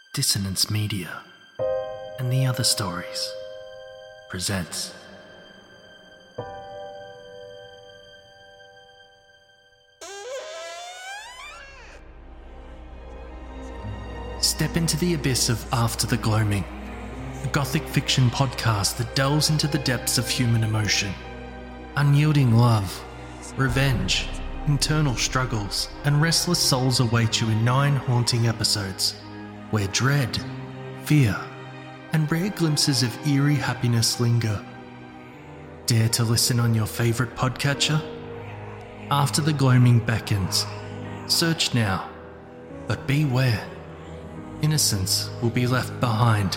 Dissonance Media and the Other Stories presents Step into the abyss of After the Gloaming, a gothic fiction podcast that delves into the depths of human emotion. Unyielding love, revenge, internal struggles, and restless souls await you in 9 haunting episodes, where dread, fear, and rare glimpses of eerie happiness linger. Dare to listen on your favourite podcatcher? After the Gloaming beckons. Search now, but beware. Innocence will be left behind.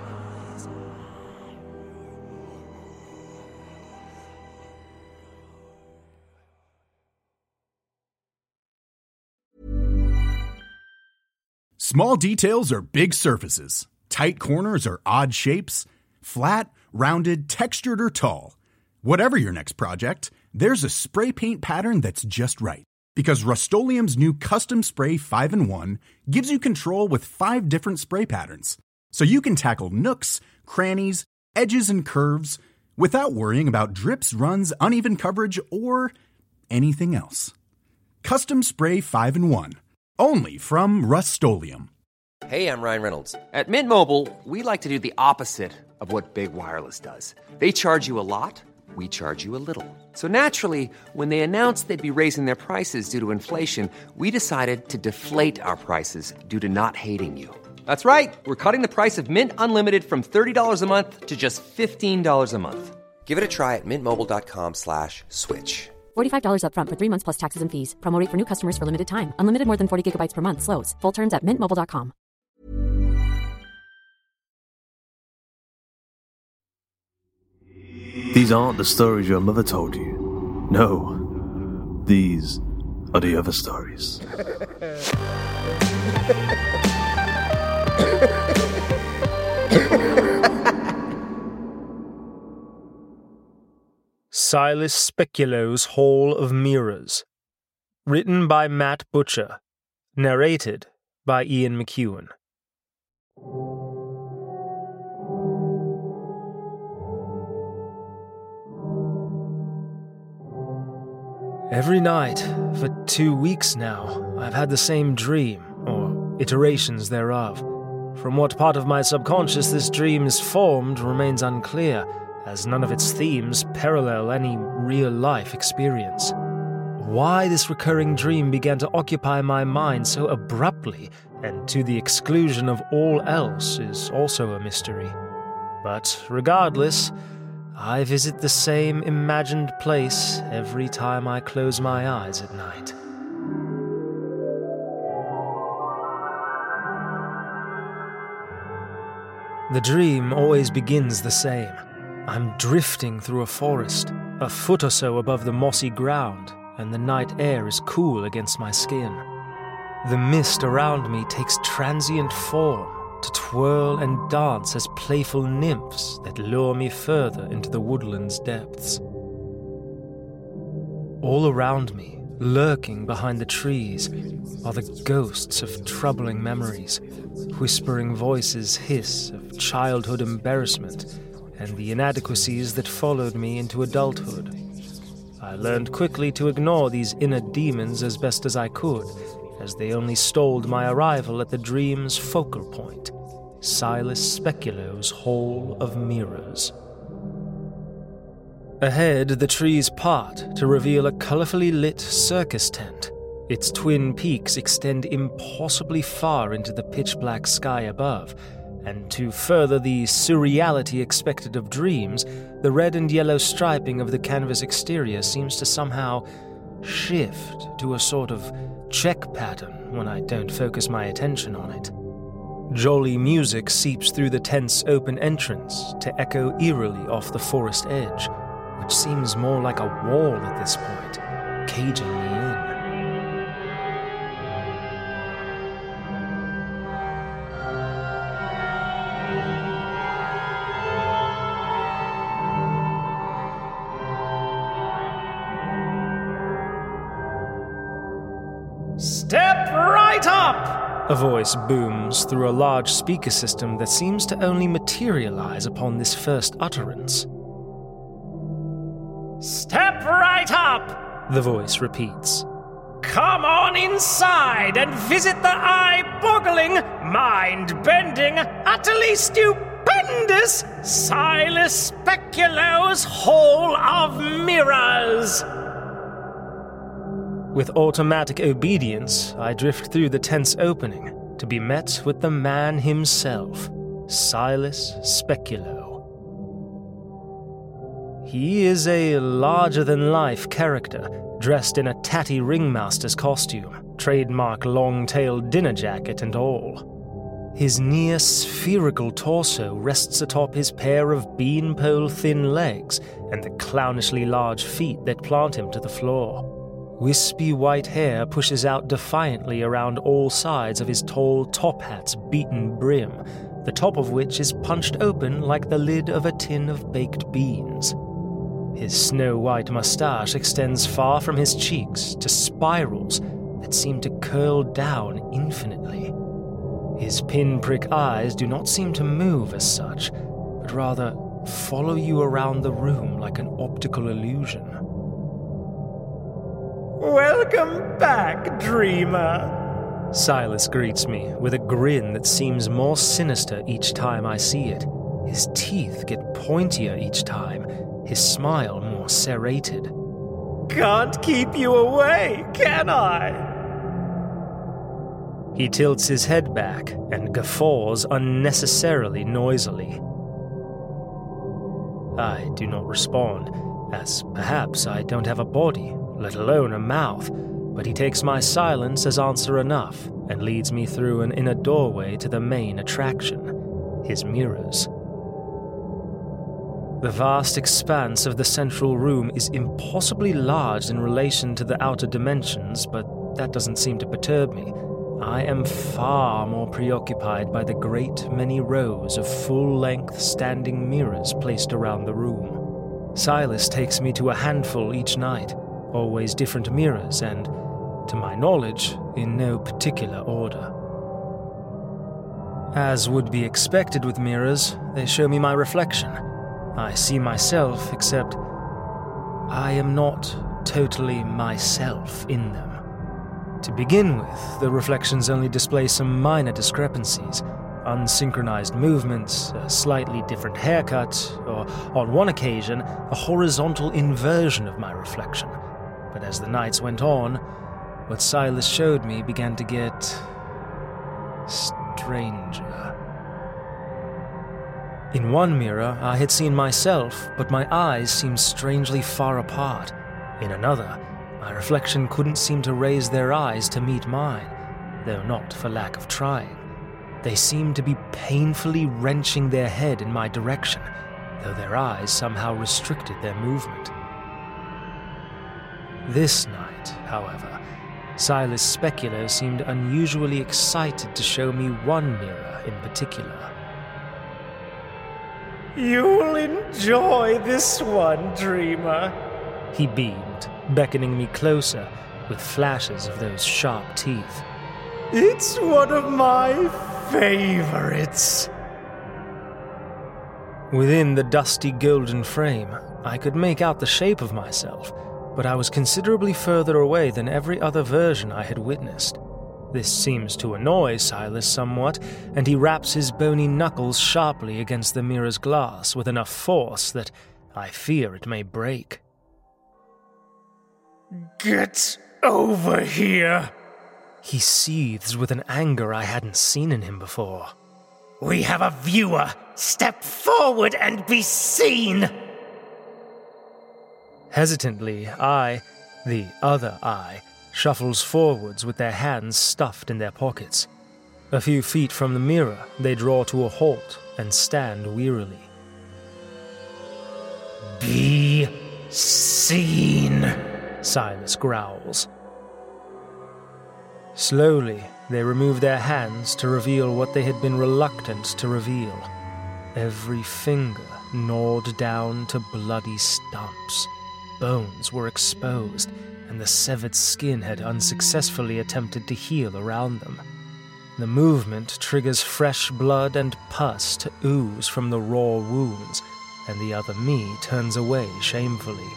Small details are big surfaces. Tight corners are odd shapes. Flat, rounded, textured, or tall. Whatever your next project, there's a spray paint pattern that's just right. Because Rust-Oleum's new Custom Spray 5-in-1 gives you control with 5 different spray patterns. So you can tackle nooks, crannies, edges, and curves without worrying about drips, runs, uneven coverage, or anything else. Custom Spray 5-in-1. Only from Rust-Oleum. Hey, I'm Ryan Reynolds. At Mint Mobile, we like to do the opposite of what Big Wireless does. They charge you a lot, we charge you a little. So naturally, when they announced they'd be raising their prices due to inflation, we decided to deflate our prices due to not hating you. That's right. We're cutting the price of Mint Unlimited from $30 a month to just $15 a month. Give it a try at mintmobile.com/switch. $45 up front for 3 months plus taxes and fees. Promo rate for new customers for limited time. Unlimited more than 40 gigabytes per month. Slows full terms at mintmobile.com. These aren't the stories your mother told you. No, these are the other stories. Silas Speculo's Hall of Mirrors. Written by Matt Butcher. Narrated by Ian McEwan. Every night, for 2 weeks now, I've had the same dream, or iterations thereof. From what part of my subconscious this dream is formed remains unclear, as none of its themes parallel any real-life experience. Why this recurring dream began to occupy my mind so abruptly, and to the exclusion of all else, is also a mystery. But regardless, I visit the same imagined place every time I close my eyes at night. The dream always begins the same. I'm drifting through a forest, a foot or so above the mossy ground, and the night air is cool against my skin. The mist around me takes transient form to twirl and dance as playful nymphs that lure me further into the woodland's depths. All around me, lurking behind the trees, are the ghosts of troubling memories. Whispering voices hiss of childhood embarrassment and the inadequacies that followed me into adulthood. I learned quickly to ignore these inner demons as best as I could, as they only stalled my arrival at the dream's focal point, Silas Speculo's Hall of Mirrors. Ahead, the trees part to reveal a colorfully lit circus tent. Its twin peaks extend impossibly far into the pitch-black sky above, and to further the surreality expected of dreams, the red and yellow striping of the canvas exterior seems to somehow shift to a sort of check pattern when I don't focus my attention on it. Jolly music seeps through the tent's open entrance to echo eerily off the forest edge, which seems more like a wall at this point, caging me in. Step right up! A voice booms through a large speaker system that seems to only materialize upon this first utterance. "Step right up," the voice repeats. "Come on inside and visit the eye-boggling, mind-bending, utterly stupendous Silas Speculo's Hall of Mirrors." With automatic obedience, I drift through the tense opening to be met with the man himself, Silas Speculo. He is a larger-than-life character, dressed in a tatty ringmaster's costume, trademark long-tailed dinner jacket and all. His near-spherical torso rests atop his pair of beanpole-thin legs and the clownishly large feet that plant him to the floor. Wispy white hair pushes out defiantly around all sides of his tall top hat's beaten brim, the top of which is punched open like the lid of a tin of baked beans. His snow-white mustache extends far from his cheeks to spirals that seem to curl down infinitely. His pinprick eyes do not seem to move as such, but rather follow you around the room like an optical illusion. "Welcome back, dreamer," Silas greets me with a grin that seems more sinister each time I see it. His teeth get pointier each time, his smile more serrated. "Can't keep you away, can I?" He tilts his head back and guffaws unnecessarily noisily. I do not respond, as perhaps I don't have a body, let alone a mouth, but he takes my silence as answer enough and leads me through an inner doorway to the main attraction, his mirrors. The vast expanse of the central room is impossibly large in relation to the outer dimensions, but that doesn't seem to perturb me. I am far more preoccupied by the great many rows of full-length standing mirrors placed around the room. Silas takes me to a handful each night, always different mirrors and, to my knowledge, in no particular order. As would be expected with mirrors, they show me my reflection. I see myself, except I am not totally myself in them. To begin with, the reflections only display some minor discrepancies, unsynchronized movements, a slightly different haircut, or, on one occasion, a horizontal inversion of my reflection. But as the nights went on, what Silas showed me began to get stranger. In one mirror, I had seen myself, but my eyes seemed strangely far apart. In another, my reflection couldn't seem to raise their eyes to meet mine, though not for lack of trying. They seemed to be painfully wrenching their head in my direction, though their eyes somehow restricted their movement. This night, however, Silas Speculo seemed unusually excited to show me one mirror in particular. "You'll enjoy this one, dreamer," he beamed, beckoning me closer with flashes of those sharp teeth. "It's one of my favorites." Within the dusty golden frame, I could make out the shape of myself, but I was considerably further away than every other version I had witnessed. This seems to annoy Silas somewhat, and he raps his bony knuckles sharply against the mirror's glass with enough force that I fear it may break. "Get over here!" He seethes with an anger I hadn't seen in him before. "We have a viewer! Step forward and be seen!" Hesitantly, the other I, shuffles forwards with their hands stuffed in their pockets. A few feet from the mirror, they draw to a halt and stand wearily. "Be seen," Silas growls. Slowly, they remove their hands to reveal what they had been reluctant to reveal. Every finger gnawed down to bloody stumps. Bones were exposed, and the severed skin had unsuccessfully attempted to heal around them. The movement triggers fresh blood and pus to ooze from the raw wounds, and the other me turns away shamefully.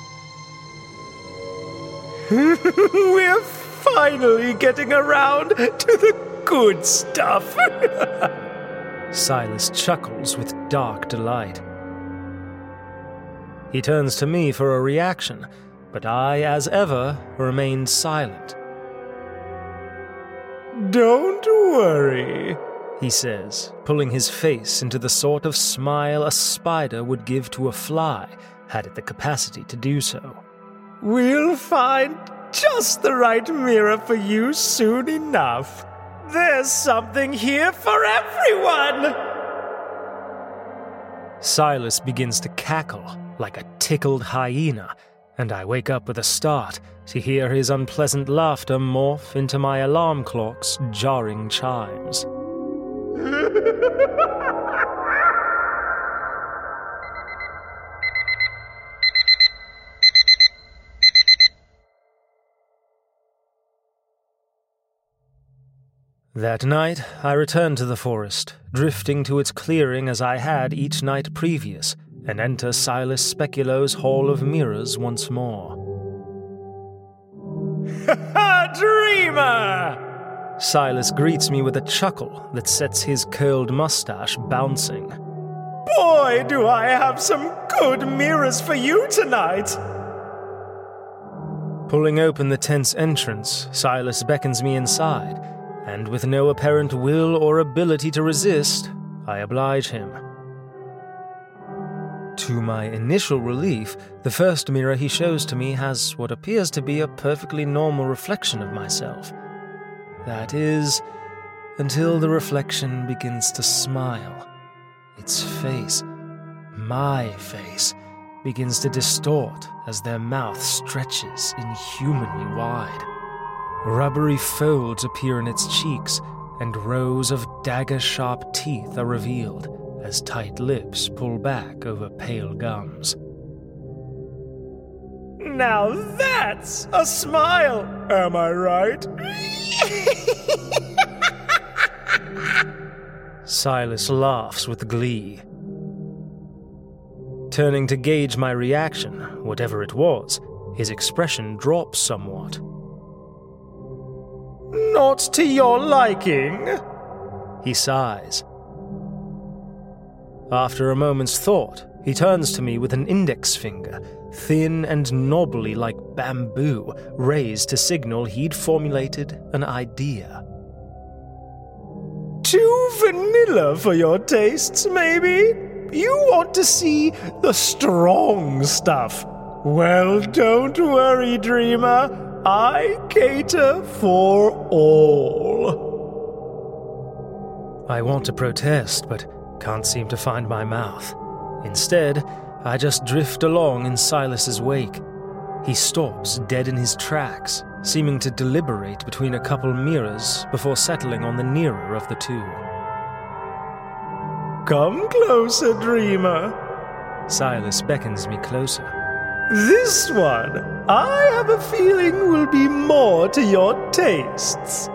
We're finally getting around to the good stuff. Silas chuckles with dark delight. He turns to me for a reaction, but I, as ever, remain silent. Don't worry, he says, pulling his face into the sort of smile a spider would give to a fly, had it the capacity to do so. We'll find just the right mirror for you soon enough. There's something here for everyone! Silas begins to cackle like a tickled hyena, and I wake up with a start to hear his unpleasant laughter morph into my alarm clock's jarring chimes. That night, I returned to the forest, drifting to its clearing as I had each night previous, and enter Silas Speculo's Hall of Mirrors once more. Dreamer! Silas greets me with a chuckle that sets his curled mustache bouncing. Boy, do I have some good mirrors for you tonight! Pulling open the tent's entrance, Silas beckons me inside, and with no apparent will or ability to resist, I oblige him. To my initial relief, the first mirror he shows to me has what appears to be a perfectly normal reflection of myself. That is, until the reflection begins to smile. Its face, my face, begins to distort as their mouth stretches inhumanly wide. Rubbery folds appear in its cheeks, and rows of dagger-sharp teeth are revealed as tight lips pull back over pale gums. Now that's a smile, am I right? Silas laughs with glee. Turning to gauge my reaction, whatever it was, his expression drops somewhat. Not to your liking? He sighs. After a moment's thought, he turns to me with an index finger, thin and knobbly like bamboo, raised to signal he'd formulated an idea. Too vanilla for your tastes, maybe? You want to see the strong stuff. Well, don't worry, Dreamer. I cater for all. I want to protest, but can't seem to find my mouth. Instead, I just drift along in Silas's wake. He stops dead in his tracks, seeming to deliberate between a couple mirrors before settling on the nearer of the two. Come closer, Dreamer. Silas beckons me closer. This one, I have a feeling, will be more to your tastes.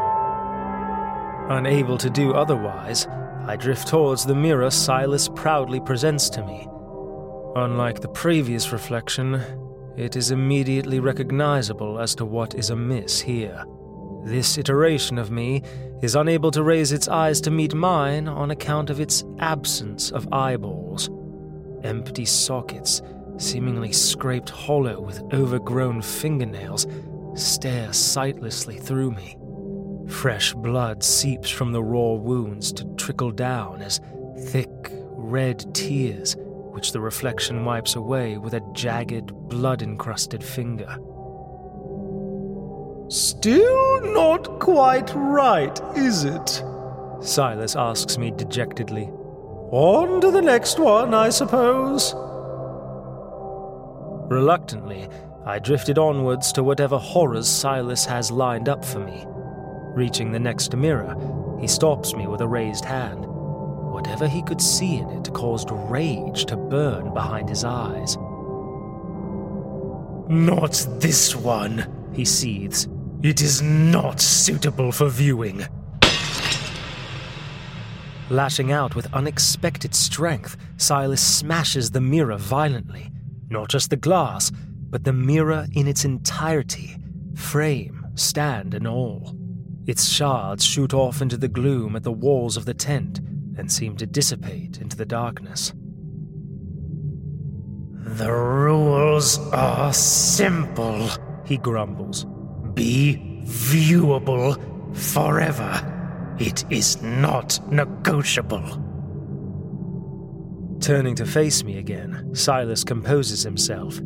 Unable to do otherwise, I drift towards the mirror Silas proudly presents to me. Unlike the previous reflection, it is immediately recognizable as to what is amiss here. This iteration of me is unable to raise its eyes to meet mine on account of its absence of eyeballs. Empty sockets, seemingly scraped hollow with overgrown fingernails, stare sightlessly through me. Fresh blood seeps from the raw wounds to trickle down as thick, red tears, which the reflection wipes away with a jagged, blood-encrusted finger. Still not quite right, is it? Silas asks me dejectedly. On to the next one, I suppose. Reluctantly, I drifted onwards to whatever horrors Silas has lined up for me. Reaching the next mirror, he stops me with a raised hand. Whatever he could see in it caused rage to burn behind his eyes. Not this one, he seethes. It is not suitable for viewing. Lashing out with unexpected strength, Silas smashes the mirror violently. Not just the glass, but the mirror in its entirety, frame, stand, and all. Its shards shoot off into the gloom at the walls of the tent and seem to dissipate into the darkness. The rules are simple, he grumbles. Be viewable forever. It is not negotiable. Turning to face me again, Silas composes himself.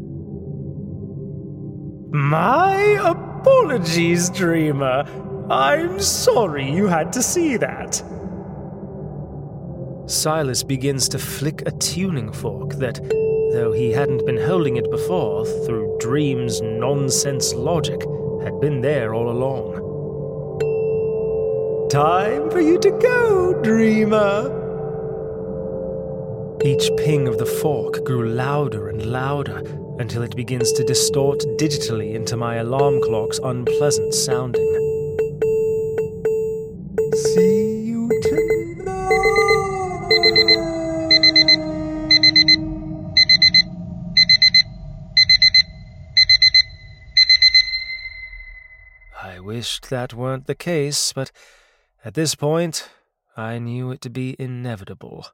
My apologies, Dreamer. I'm sorry you had to see that. Silas begins to flick a tuning fork that, though he hadn't been holding it before, through Dream's nonsense logic, had been there all along. Time for you to go, Dreamer. Each ping of the fork grew louder and louder until it begins to distort digitally into my alarm clock's unpleasant sounding. See you tonight. I wished that weren't the case, but at this point, I knew it to be inevitable.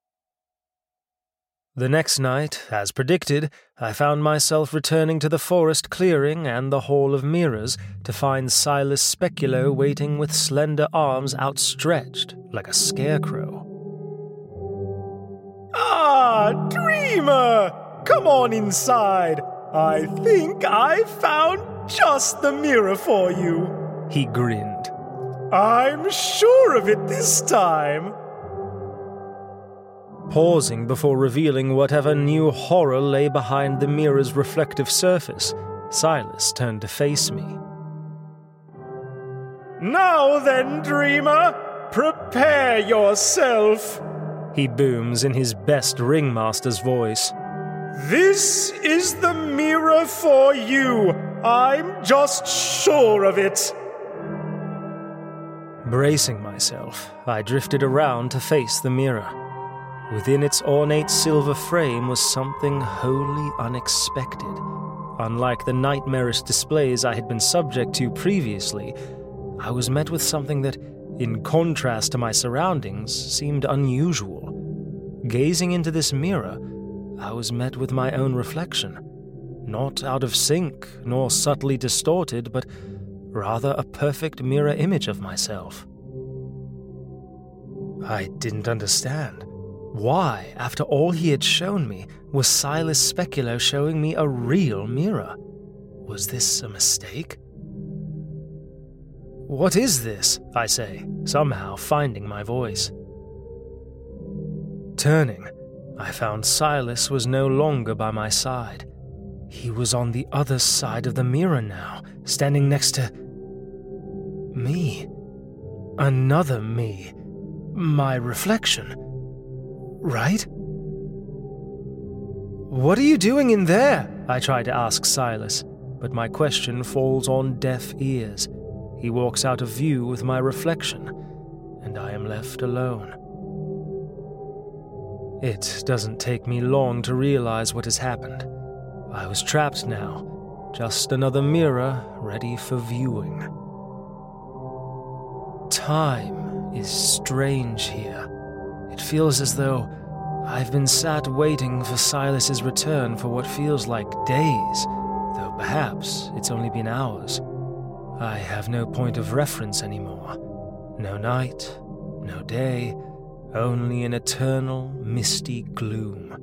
The next night, as predicted, I found myself returning to the forest clearing and the Hall of Mirrors to find Silas Speculo waiting with slender arms outstretched like a scarecrow. Ah, Dreamer! Come on inside. I think I found just the mirror for you. He grinned. I'm sure of it this time. Pausing before revealing whatever new horror lay behind the mirror's reflective surface, Silas turned to face me. Now then, Dreamer, prepare yourself, he booms in his best ringmaster's voice. This is the mirror for you. I'm just sure of it. Bracing myself, I drifted around to face the mirror. Within its ornate silver frame was something wholly unexpected. Unlike the nightmarish displays I had been subject to previously, I was met with something that, in contrast to my surroundings, seemed unusual. Gazing into this mirror, I was met with my own reflection. Not out of sync, nor subtly distorted, but rather a perfect mirror image of myself. I didn't understand. Why, after all he had shown me, was Silas Speculo showing me a real mirror? Was this a mistake? What is this? I say, somehow finding my voice. Turning, I found Silas was no longer by my side. He was on the other side of the mirror now, standing next to me. Another me. My reflection. Right? What are you doing in there? I try to ask Silas, but my question falls on deaf ears. He walks out of view with my reflection, and I am left alone. It doesn't take me long to realize what has happened. I was trapped now, just another mirror ready for viewing. Time is strange here. It feels as though I've been sat waiting for Silas's return for what feels like days, though perhaps it's only been hours. I have no point of reference anymore. No night, no day, only an eternal, misty gloom.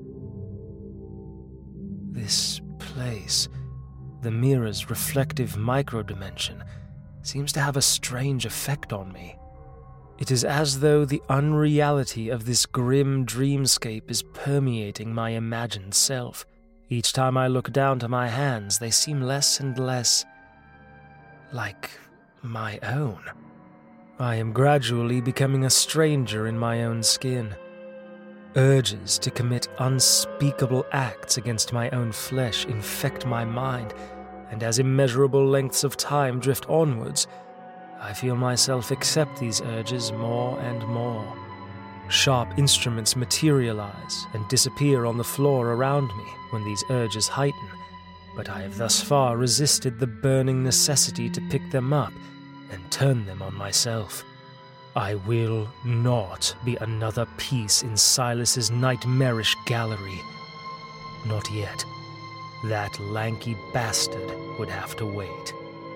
This place, the mirror's reflective microdimension, seems to have a strange effect on me. It is as though the unreality of this grim dreamscape is permeating my imagined self. Each time I look down to my hands, they seem less and less like my own. I am gradually becoming a stranger in my own skin. Urges to commit unspeakable acts against my own flesh infect my mind, and as immeasurable lengths of time drift onwards, I feel myself accept these urges more and more. Sharp instruments materialize and disappear on the floor around me when these urges heighten, but I have thus far resisted the burning necessity to pick them up and turn them on myself. I will not be another piece in Silas's nightmarish gallery. Not yet. That lanky bastard would have to wait.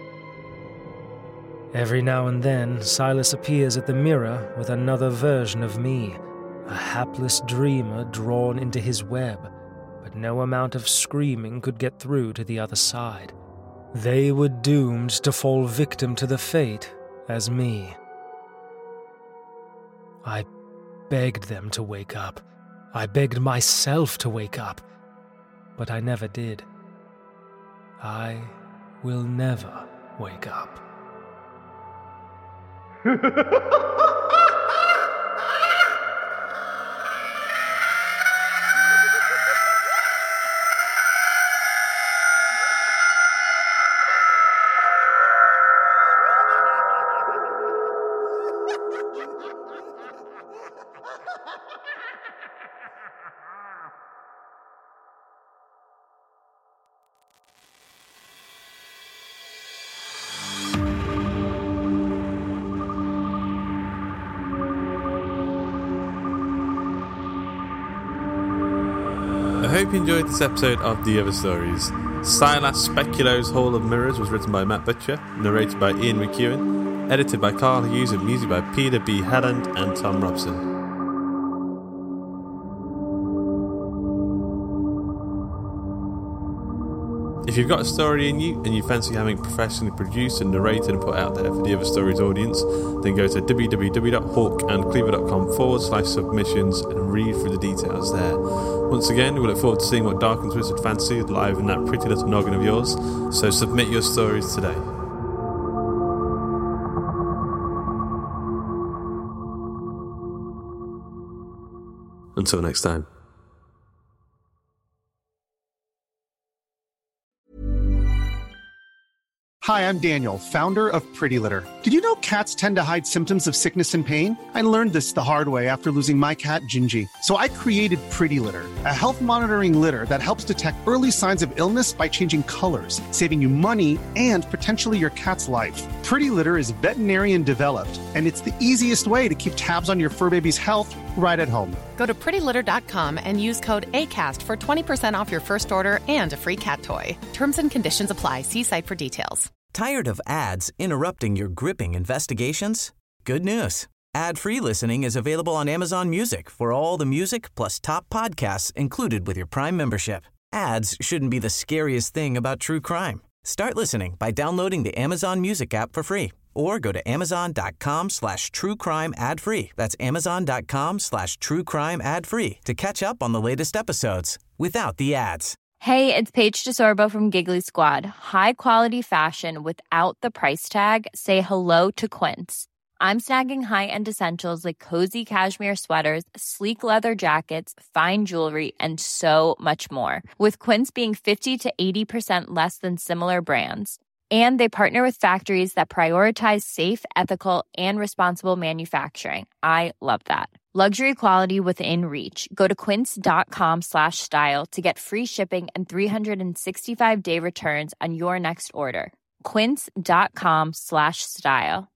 Every now and then, Silas appears at the mirror with another version of me, a hapless dreamer drawn into his web, but no amount of screaming could get through to the other side. They were doomed to fall victim to the fate as me. I begged them to wake up. I begged myself to wake up, but I never did. I will never wake up. I hope you enjoyed this episode of The Other Stories. Silas Speculo's Hall of Mirrors was written by Matt Butcher, narrated by Ian McEwen, edited by Carl Hughes, and music by Peter B. Helland and Tom Robson. If you've got a story in you and you fancy having professionally produced and narrated and put out there for the Other Stories audience, then go to www.hawkandcleaver.com/submissions and read through the details there. Once again, we look forward to seeing what Dark and Twisted Fantasy is live in that pretty little noggin of yours, so submit your stories today. Until next time. Hi, I'm Daniel, founder of Pretty Litter. Did you know cats tend to hide symptoms of sickness and pain? I learned this the hard way after losing my cat, Gingy. So I created Pretty Litter, a health monitoring litter that helps detect early signs of illness by changing colors, saving you money and potentially your cat's life. Pretty Litter is veterinarian developed, and it's the easiest way to keep tabs on your fur baby's health right at home. Go to prettylitter.com and use code ACAST for 20% off your first order and a free cat toy. Terms and conditions apply. See site for details. Tired of ads interrupting your gripping investigations? Good news. Ad-free listening is available on Amazon Music for all the music plus top podcasts included with your Prime membership. Ads shouldn't be the scariest thing about true crime. Start listening by downloading the Amazon Music app for free or go to amazon.com/truecrime ad-free. That's amazon.com/truecrime ad-free to catch up on the latest episodes without the ads. Hey, it's Paige DeSorbo from Giggly Squad. High quality fashion without the price tag. Say hello to Quince. I'm snagging high-end essentials like cozy cashmere sweaters, sleek leather jackets, fine jewelry, and so much more. With Quince being 50 to 80% less than similar brands. And they partner with factories that prioritize safe, ethical, and responsible manufacturing. I love that. Luxury quality within reach. Go to quince.com/style to get free shipping and 365-day returns on your next order. Quince.com/style.